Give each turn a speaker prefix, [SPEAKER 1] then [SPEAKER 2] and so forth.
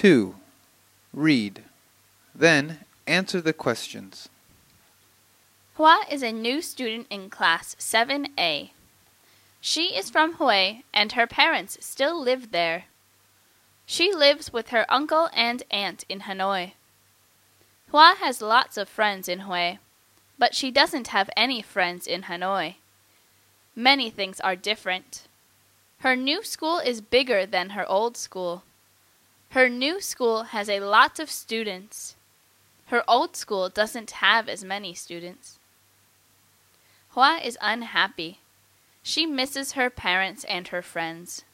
[SPEAKER 1] 2. Read. Then answer the questions.
[SPEAKER 2] Hua is a new student in class 7A. She is from Hue and her parents still live there. She lives with her uncle and aunt in Hanoi. Hua has lots of friends in Hue, but she doesn't have any friends in Hanoi. Many things are different. Her new school is bigger than her old school. Her new school has a lot of students. Her old school doesn't have as many students. Hua is unhappy. She misses her parents and her friends.